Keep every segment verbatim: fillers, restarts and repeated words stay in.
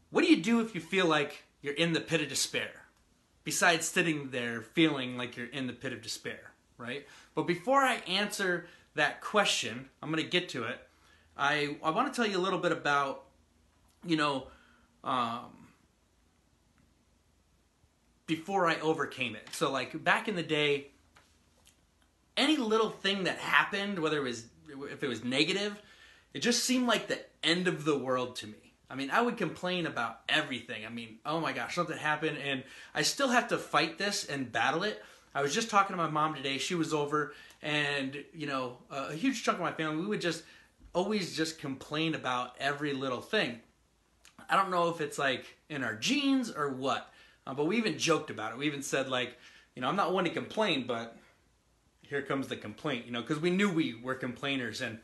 What do you do if you feel like you're in the pit of despair? Besides sitting there feeling like you're in the pit of despair, right? But before I answer that question, I'm going to get to it. I, I want to tell you a little bit about, you know, um, before I overcame it. So like back in the day, any little thing that happened, whether it was, if it was negative, it just seemed like the end of the world to me. I mean, I would complain about everything. I mean, oh my gosh, something happened, and I still have to fight this and battle it. I was just talking to my mom today. She was over, and, you know, a huge chunk of my family, we would just always just complain about every little thing. I don't know if it's like in our genes or what, uh, but we even joked about it. We even said, like, you know, I'm not one to complain, but here comes the complaint, you know, because we knew we were complainers. And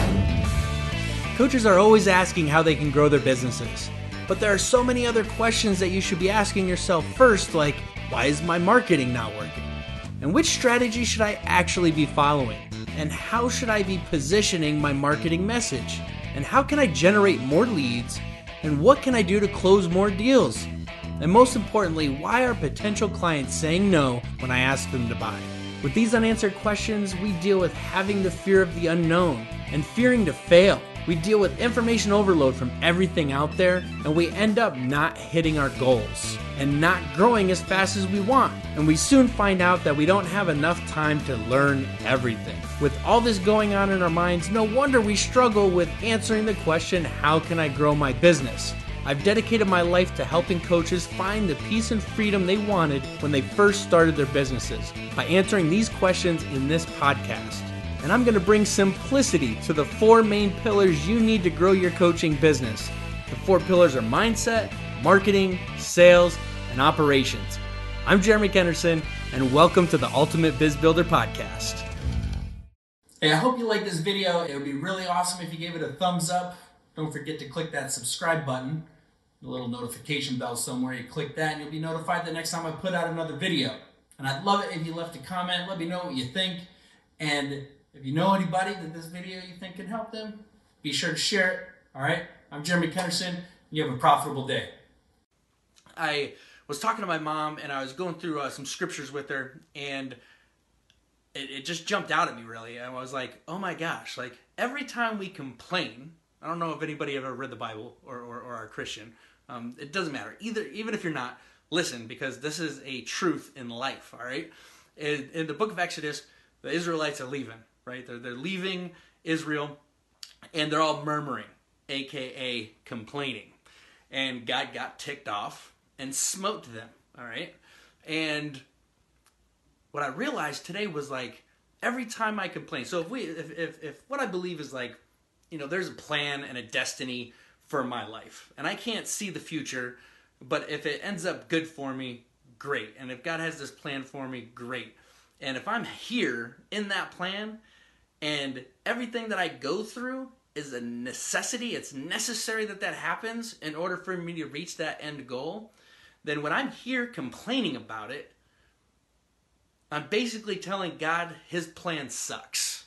coaches are always asking how they can grow their businesses. But there are so many other questions that you should be asking yourself first, like, why is my marketing not working? And which strategy should I actually be following? And how should I be positioning my marketing message? And how can I generate more leads? And what can I do to close more deals? And most importantly, why are potential clients saying no when I ask them to buy? With these unanswered questions, we deal with having the fear of the unknown and fearing to fail. We deal with information overload from everything out there, and we end up not hitting our goals and not growing as fast as we want. And we soon find out that we don't have enough time to learn everything. With all this going on in our minds, no wonder we struggle with answering the question, how can I grow my business? I've dedicated my life to helping coaches find the peace and freedom they wanted when they first started their businesses by answering these questions in this podcast. And I'm going to bring simplicity to the four main pillars you need to grow your coaching business. The four pillars are mindset, marketing, sales, and operations. I'm Jeremy Kenderson, and welcome to the Ultimate Biz Builder Podcast. Hey, I hope you like this video. It would be really awesome if you gave it a thumbs up. Don't forget to click that subscribe button, the little notification bell somewhere. You click that and you'll be notified the next time I put out another video. And I'd love it if you left a comment. Let me know what you think. And if you know anybody that this video you think can help them, be sure to share it. All right? I'm Jeremy Kenderson. You have a profitable day. I was talking to my mom, and I was going through uh, some scriptures with her, and it, it just jumped out at me, really. And I was like, oh my gosh, like every time we complain, I don't know if anybody ever read the Bible or, or, or are a Christian. Um, it doesn't matter. Either, even if you're not, listen, because this is a truth in life, all right? In, in the book of Exodus, the Israelites are leaving. Right? They're, they're leaving Israel, and they're all murmuring, a k a complaining. And God got ticked off and smote them, all right? And what I realized today was, like, every time I complain, so if we, if, if, if what I believe is, like, you know, there's a plan and a destiny for my life, and I can't see the future, but if it ends up good for me, great. And if God has this plan for me, great. And if I'm here in that plan, and everything that I go through is a necessity, it's necessary that that happens in order for me to reach that end goal, then when I'm here complaining about it, I'm basically telling God his plan sucks.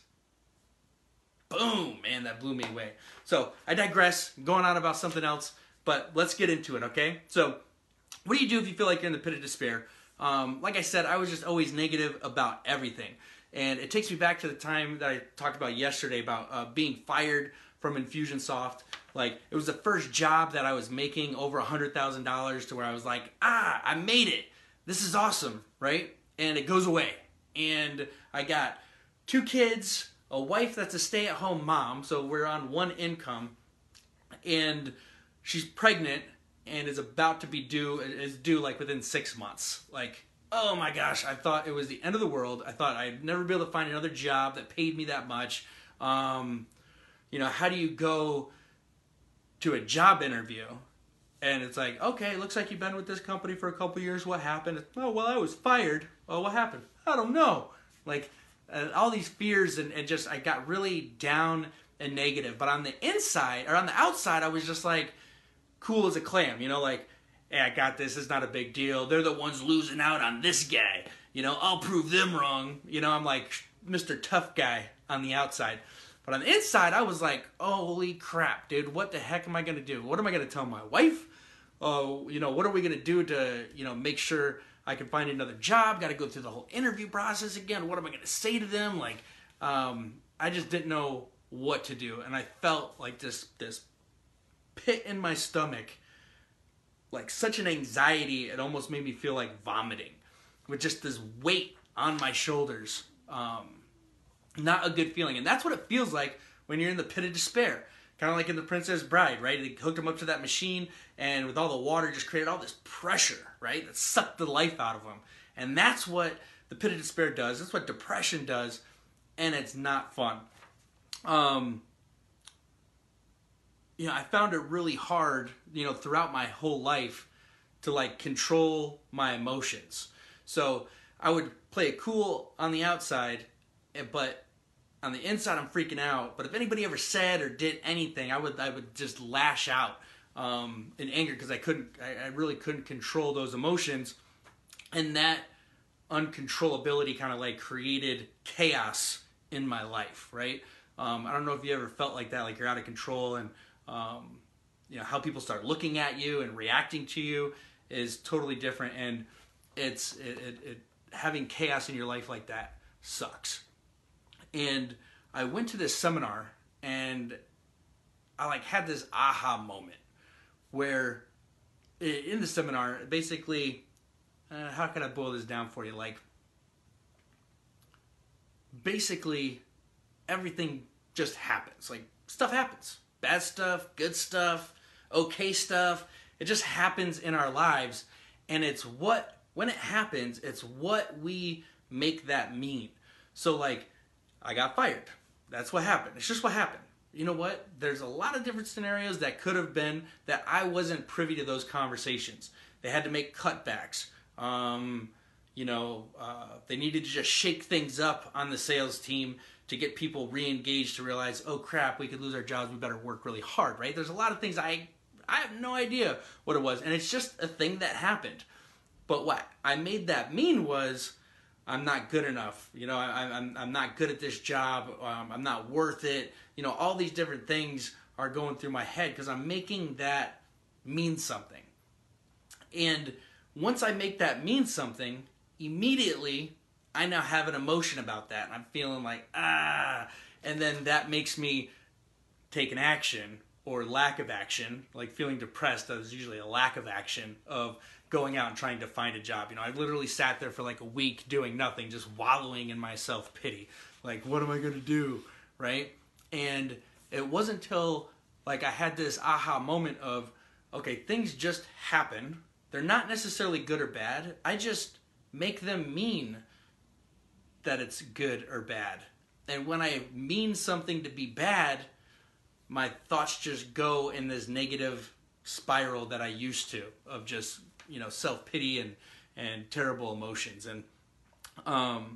Boom, man, that blew me away. So I digress, going on about something else, but let's get into it, okay? So what do you do if you feel like you're in the pit of despair? Um, like I said, I was just always negative about everything. And it takes me back to the time that I talked about yesterday about uh, being fired from Infusionsoft. Like, it was the first job that I was making over one hundred thousand dollars to where I was like, ah, I made it. This is awesome, right? And it goes away. And I got two kids, a wife that's a stay-at-home mom, so we're on one income. And she's pregnant and is about to be due, is due like within six months. Like, oh my gosh, I thought it was the end of the world. I thought I'd never be able to find another job that paid me that much. Um, you know, how do you go to a job interview? And it's like, okay, looks like you've been with this company for a couple years. What happened? Oh, well, I was fired. Oh, what happened? I don't know. Like, uh, all these fears, and, and just, I got really down and negative. But on the inside, or on the outside, I was just like, cool as a clam, you know, like, hey, I got this, it's not a big deal. They're the ones losing out on this guy. You know, I'll prove them wrong. You know, I'm like Mister Tough Guy on the outside. But on the inside, I was like, oh, holy crap, dude, what the heck am I going to do? What am I going to tell my wife? oh, you know, what are we going to do to, you know, make sure I can find another job? Got to go through the whole interview process again. What am I going to say to them? Like, um, I just didn't know what to do. And I felt like this, this pit in my stomach, like such an anxiety. It almost made me feel like vomiting with just this weight on my shoulders. Um, not a good feeling. And that's what it feels like when you're in the pit of despair. Kind of like in The Princess Bride, right? They hooked him up to that machine, and with all the water, just created all this pressure, right? That sucked the life out of him. And that's what the pit of despair does. That's what depression does, and it's not fun. Um, you know, I found it really hard, you know, throughout my whole life to, like, control my emotions. So I would play it cool on the outside, but on the inside, I'm freaking out. But if anybody ever said or did anything, I would I would just lash out um, in anger because I couldn't, I, I really couldn't control those emotions, and that uncontrollability kind of like created chaos in my life, right? Um, I don't know if you ever felt like that, like you're out of control, and um, you know how people start looking at you and reacting to you is totally different, and it's it, it, it having chaos in your life like that sucks. And I went to this seminar, and I like had this aha moment where in the seminar, basically, uh, how can I boil this down for you? Like, basically, everything just happens. Like, stuff happens. Bad stuff, good stuff, okay stuff. It just happens in our lives, and it's what, when it happens, it's what we make that mean. So, like, I got fired. That's what happened. It's just what happened. You know what? There's a lot of different scenarios that could have been that I wasn't privy to those conversations. They had to make cutbacks. Um, you know, uh, they needed to just shake things up on the sales team to get people re-engaged to realize, oh crap, we could lose our jobs. We better work really hard, right? There's a lot of things I, I have no idea what it was. And it's just a thing that happened. But what I made that mean was, I'm not good enough. You know, I, I'm I'm not good at this job. Um, I'm not worth it. You know, all these different things are going through my head because I'm making that mean something. And once I make that mean something, immediately I now have an emotion about that. And I'm feeling like, ah. And then that makes me take an action or lack of action. Like feeling depressed, that was usually a lack of action of going out and trying to find a job. You know, I literally sat there for like a week doing nothing, just wallowing in my self-pity. Like, what am I going to do, right? And it wasn't until like I had this aha moment of, okay, things just happen. They're not necessarily good or bad. I just make them mean that it's good or bad. And when I mean something to be bad, my thoughts just go in this negative spiral that I used to of just, you know, self-pity and, and terrible emotions. And, um,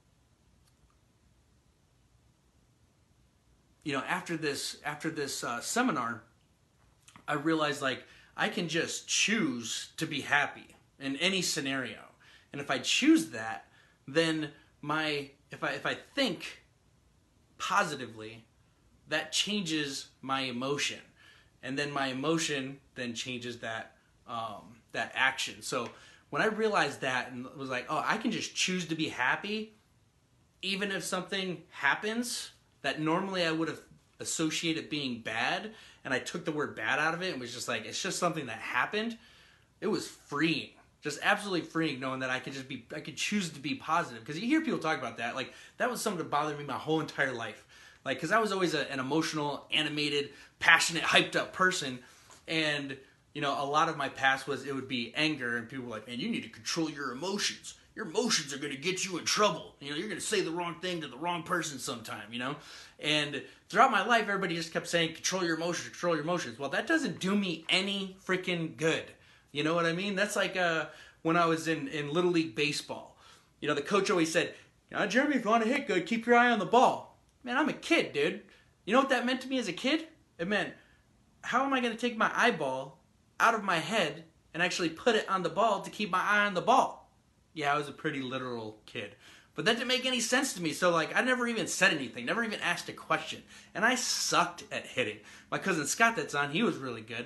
you know, after this, after this uh, seminar, I realized like I can just choose to be happy in any scenario. And if I choose that, then my, if I, if I think positively, that changes my emotion. And then my emotion then changes that, um, that action. So when I realized that and was like, oh, I can just choose to be happy, even if something happens that normally I would have associated being bad, and I took the word bad out of it and was just like, it's just something that happened. It was freeing, just absolutely freeing, knowing that I could just be, I could choose to be positive. Because you hear people talk about that, like that was something that bothered me my whole entire life. Like, because I was always a, an emotional, animated, passionate, hyped up person, and you know, a lot of my past was, it would be anger, and people were like, man, you need to control your emotions. Your emotions are going to get you in trouble. You know, you're going to say the wrong thing to the wrong person sometime, you know? And throughout my life, everybody just kept saying, control your emotions, control your emotions. Well, that doesn't do me any freaking good. You know what I mean? That's like uh, when I was in, in Little League Baseball. You know, the coach always said, uh, Jeremy, if you want to hit good, keep your eye on the ball. Man, I'm a kid, dude. You know what that meant to me as a kid? It meant, how am I going to take my eyeball out of my head and actually put it on the ball to keep my eye on the ball? Yeah, I was a pretty literal kid. But that didn't make any sense to me. So, like, I never even said anything, never even asked a question. And I sucked at hitting. My cousin Scott that's on, he was really good.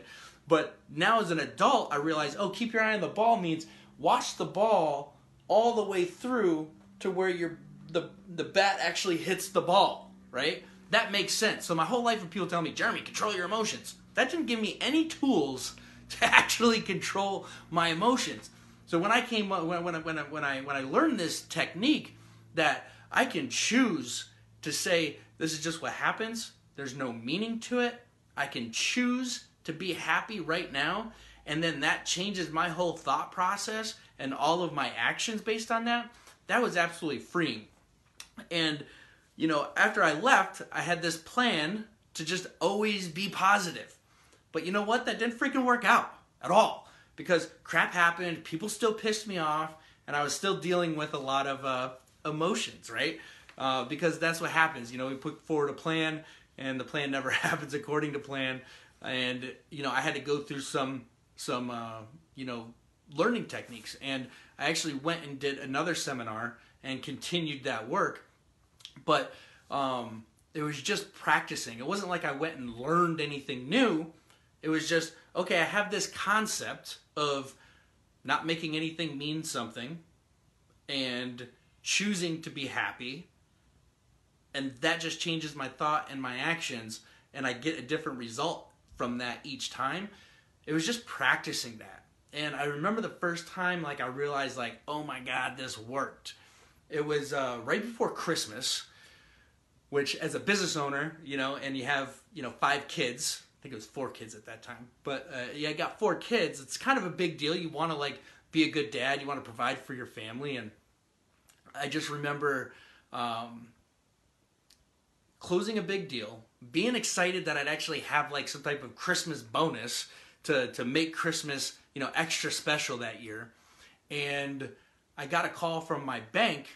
But now as an adult, I realize, oh, keep your eye on the ball means watch the ball all the way through to where your the the bat actually hits the ball, right? That makes sense. So my whole life when people tell me, Jeremy, control your emotions, that didn't give me any tools to actually control my emotions. So when I came when when when I, when I when I learned this technique that I can choose to say this is just what happens, there's no meaning to it, I can choose to be happy right now, and then that changes my whole thought process and all of my actions based on that. That was absolutely freeing. And you know, after I left, I had this plan to just always be positive. But you know what? That didn't freaking work out at all. Because crap happened, people still pissed me off, and I was still dealing with a lot of uh, emotions, right? Uh, because that's what happens. You know, we put forward a plan, and the plan never happens according to plan. And, you know, I had to go through some, some uh, you know, learning techniques. And I actually went and did another seminar and continued that work. But um, it was just practicing. It wasn't like I went and learned anything new. It was just, okay, I have this concept of not making anything mean something and choosing to be happy. And that just changes my thought and my actions, and I get a different result from that each time. It was just practicing that. And I remember the first time, like, I realized, like, oh my God, this worked. It was uh, right before Christmas, which as a business owner, you know, and you have, you know, five kids, I think it was four kids at that time, but uh, yeah, I got four kids. It's kind of a big deal. You want to, like, be a good dad. You want to provide for your family. And I just remember um, closing a big deal, being excited that I'd actually have, like, some type of Christmas bonus to, to make Christmas, you know, extra special that year. And I got a call from my bank,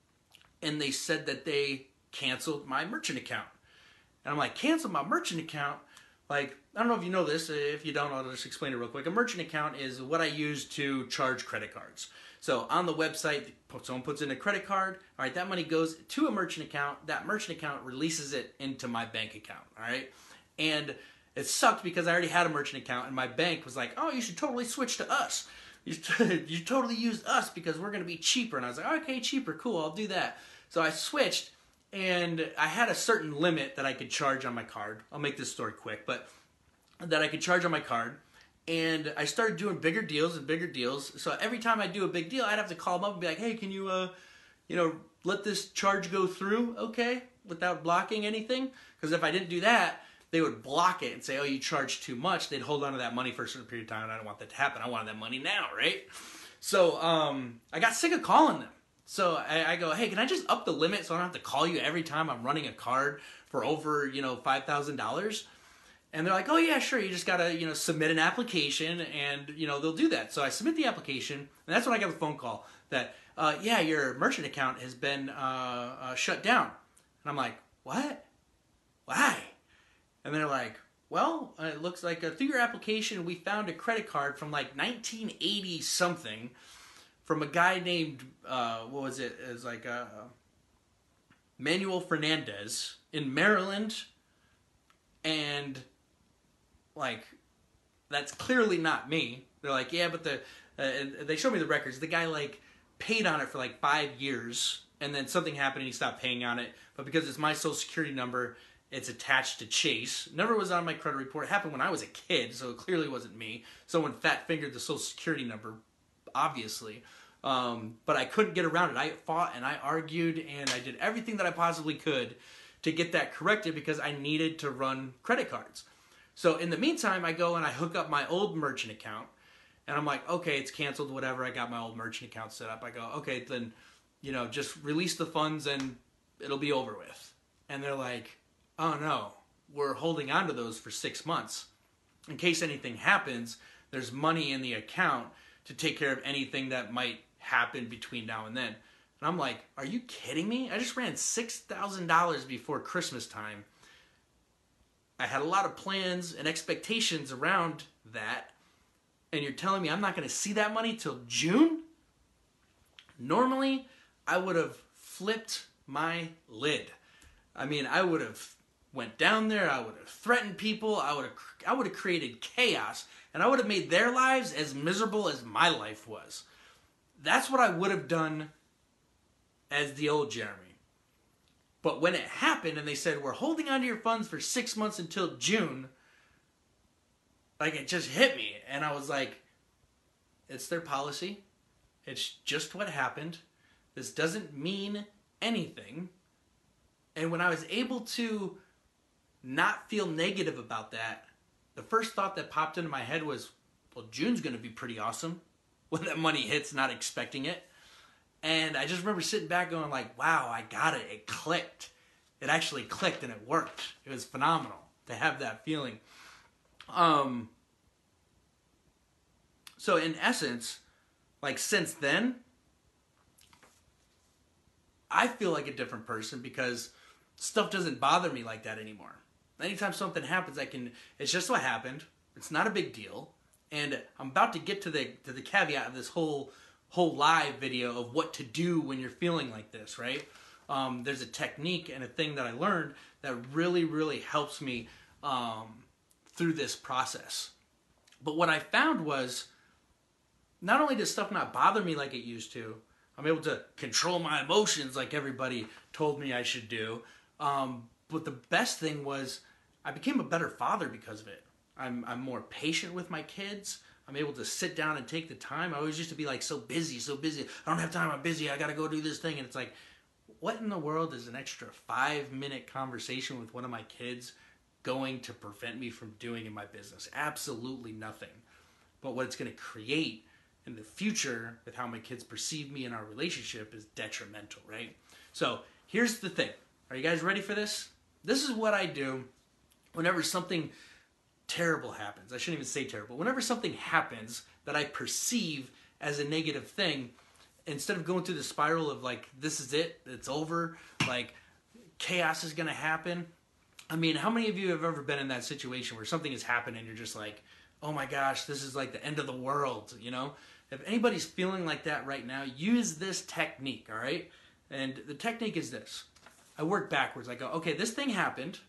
and they said that they canceled my merchant account. And I'm like, cancel my merchant account? Like, I don't know if you know this. If you don't, I'll just explain it real quick. A merchant account is what I use to charge credit cards. So on the website, someone puts in a credit card. All right, that money goes to a merchant account. That merchant account releases it into my bank account. All right, and it sucked because I already had a merchant account, and my bank was like, "Oh, you should totally switch to us. You you totally use us because we're going to be cheaper." And I was like, "Okay, cheaper, cool. I'll do that." So I switched. And I had a certain limit that I could charge on my card. I'll make this story quick, but that I could charge on my card. And I started doing bigger deals and bigger deals. So every time I do a big deal, I'd have to call them up and be like, hey, can you, uh, you know, let this charge go through, okay, without blocking anything? Because if I didn't do that, they would block it and say, oh, you charge too much. They'd hold on to that money for a certain period of time, and I don't want that to happen. I wanted that money now, right? So um, I got sick of calling them. So I, I go, hey, can I just up the limit so I don't have to call you every time I'm running a card for over, you know, five thousand dollars? And they're like, oh, yeah, sure. You just got to, you know, submit an application, and, you know, they'll do that. So I submit the application, and that's when I get the phone call that, uh, yeah, your merchant account has been uh, uh, shut down. And I'm like, what? Why? And they're like, well, uh, it looks like uh, through your application, we found a credit card from like nineteen eighty something from a guy named, uh, what was it? It was like uh, Manuel Fernandez in Maryland. And, like, that's clearly not me. They're like, yeah, but the, uh, and they showed me the records. The guy, like, paid on it for like five years. And then something happened and he stopped paying on it. But because it's my social security number, it's attached to Chase. Never was on my credit report. It happened when I was a kid, so it clearly wasn't me. Someone fat-fingered the social security number, obviously. Um, but I couldn't get around it. I fought and I argued and I did everything that I possibly could to get that corrected because I needed to run credit cards. So in the meantime, I go and I hook up my old merchant account. And I'm like, okay, it's canceled, whatever. I got my old merchant account set up. I go, okay, then, you know, just release the funds and it'll be over with. And they're like, oh no, we're holding on to those for six months. In case anything happens, there's money in the account to take care of anything that might happen between now and then. And I'm like, are you kidding me? I just ran six thousand dollars before Christmas time. I had a lot of plans and expectations around that. And you're telling me I'm not going to see that money till June? Normally, I would have flipped my lid. I mean, I would have went down there, I would have threatened people, I would have I would have created chaos and I would have made their lives as miserable as my life was. That's what I would have done as the old Jeremy. But when it happened and they said, we're holding on to your funds for six months until June, like it just hit me. And I was like, it's their policy. It's just what happened. This doesn't mean anything. And when I was able to not feel negative about that, the first thought that popped into my head was, well, June's going to be pretty awesome when that money hits, not expecting it. And I just remember sitting back going like, wow, I got it. It clicked. It actually clicked and it worked. It was phenomenal to have that feeling. Um, so in essence, like since then, I feel like a different person because stuff doesn't bother me like that anymore. Anytime something happens, I can, it's just what happened. It's not a big deal. And I'm about to get to the to the caveat of this whole whole live video of what to do when you're feeling like this, right? Um, there's a technique and a thing that I learned that really, really helps me um, through this process. But what I found was, not only does stuff not bother me like it used to, I'm able to control my emotions like everybody told me I should do. Um, but the best thing was I became a better father because of it. I'm, I'm more patient with my kids. I'm able to sit down and take the time. I always used to be like so busy, so busy. I don't have time, I'm busy, I gotta go do this thing. And it's like, what in the world is an extra five minute conversation with one of my kids going to prevent me from doing in my business? Absolutely nothing. But what it's gonna create in the future with how my kids perceive me in our relationship is detrimental, right? So here's the thing. Are you guys ready for this? This is what I do whenever something terrible happens. I shouldn't even say terrible. Whenever something happens that I perceive as a negative thing, instead of going through the spiral of like, this is it, it's over, like chaos is going to happen. I mean, how many of you have ever been in that situation where something has happened and you're just like, oh my gosh, this is like the end of the world, you know? If anybody's feeling like that right now, use this technique, all right? And the technique is this. I work backwards. I go, okay, this thing happened.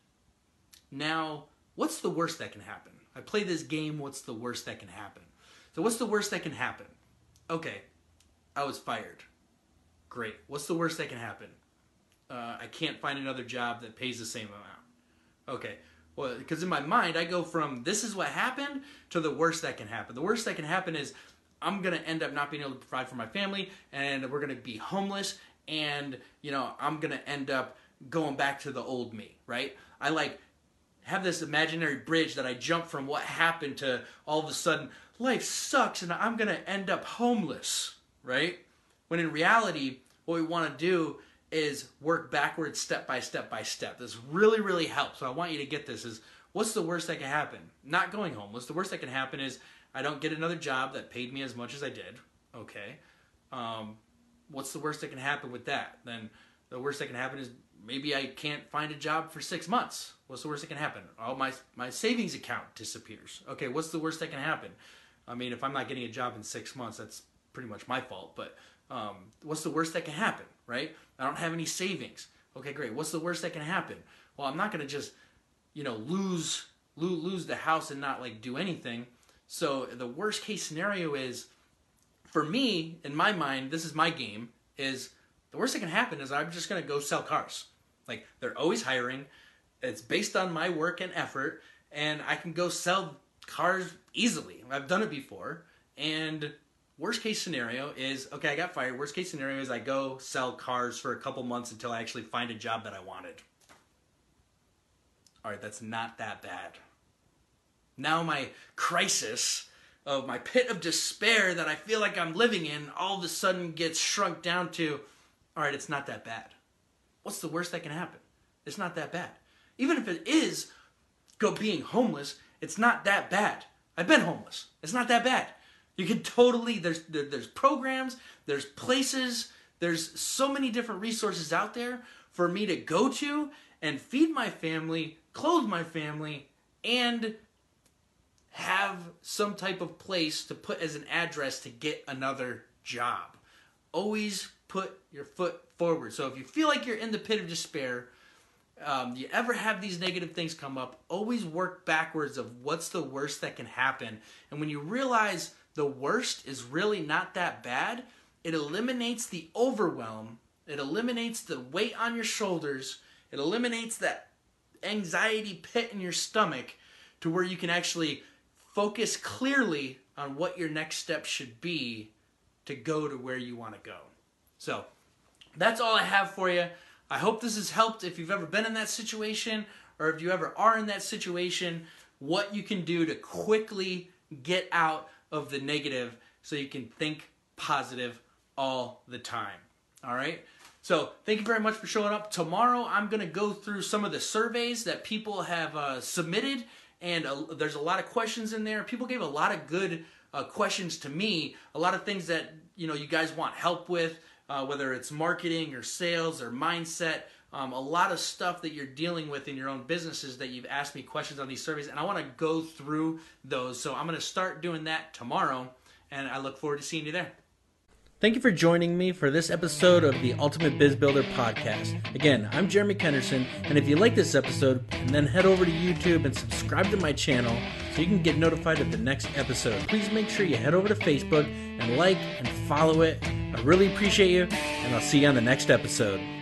Now, what's the worst that can happen? I play this game, what's the worst that can happen? So what's the worst that can happen? Okay, I was fired. Great. What's the worst that can happen? Uh, I can't find another job that pays the same amount. Okay, well, because in my mind, I go from this is what happened to the worst that can happen. The worst that can happen is I'm going to end up not being able to provide for my family, and we're going to be homeless, and, you know, I'm going to end up going back to the old me, right? I, like, have this imaginary bridge that I jump from what happened to all of a sudden, life sucks, and I'm going to end up homeless, right? When in reality, what we want to do is work backwards step by step by step. This really, really helps. So I want you to get this is, what's the worst that can happen? Not going homeless. The worst that can happen is I don't get another job that paid me as much as I did. Okay. Um, what's the worst that can happen with that? Then the worst that can happen is maybe I can't find a job for six months. What's the worst that can happen? Oh, my, my savings account disappears. Okay, what's the worst that can happen? I mean, if I'm not getting a job in six months, that's pretty much my fault. But um, what's the worst that can happen, right? I don't have any savings. Okay, great. What's the worst that can happen? Well, I'm not going to just, you know, lose, lose lose the house and not like do anything. So the worst case scenario is, for me, in my mind, this is my game, is the worst that can happen is I'm just going to go sell cars. Like, they're always hiring. It's based on my work and effort, and I can go sell cars easily. I've done it before. And worst case scenario is, okay, I got fired. Worst case scenario is I go sell cars for a couple months until I actually find a job that I wanted. All right, that's not that bad. Now my crisis of my pit of despair that I feel like I'm living in all of a sudden gets shrunk down to, all right, it's not that bad. What's the worst that can happen? It's not that bad. Even if it is go being homeless, it's not that bad. I've been homeless. It's not that bad. You can totally, there's there, there's programs, there's places, there's so many different resources out there for me to go to and feed my family, clothe my family, and have some type of place to put as an address to get another job. Always put your foot forward. So if you feel like you're in the pit of despair, um, you ever have these negative things come up, always work backwards of what's the worst that can happen. And when you realize the worst is really not that bad, it eliminates the overwhelm. It eliminates the weight on your shoulders. It eliminates that anxiety pit in your stomach to where you can actually focus clearly on what your next step should be to go to where you want to go. So that's all I have for you. I hope this has helped if you've ever been in that situation, or if you ever are in that situation, what you can do to quickly get out of the negative so you can think positive all the time. All right? So thank you very much for showing up. Tomorrow I'm going to go through some of the surveys that people have uh, submitted, and uh, there's a lot of questions in there. People gave a lot of good uh, questions to me, a lot of things that you know you guys want help with. Uh, whether it's marketing or sales or mindset, um, a lot of stuff that you're dealing with in your own businesses that you've asked me questions on these surveys, and I want to go through those. So I'm going to start doing that tomorrow, and I look forward to seeing you there. Thank you for joining me for this episode of the Ultimate Biz Builder Podcast. Again, I'm Jeremy Kenderson, and if you like this episode, then head over to YouTube and subscribe to my channel so you can get notified of the next episode. Please make sure you head over to Facebook and like and follow it. I really appreciate you, and I'll see you on the next episode.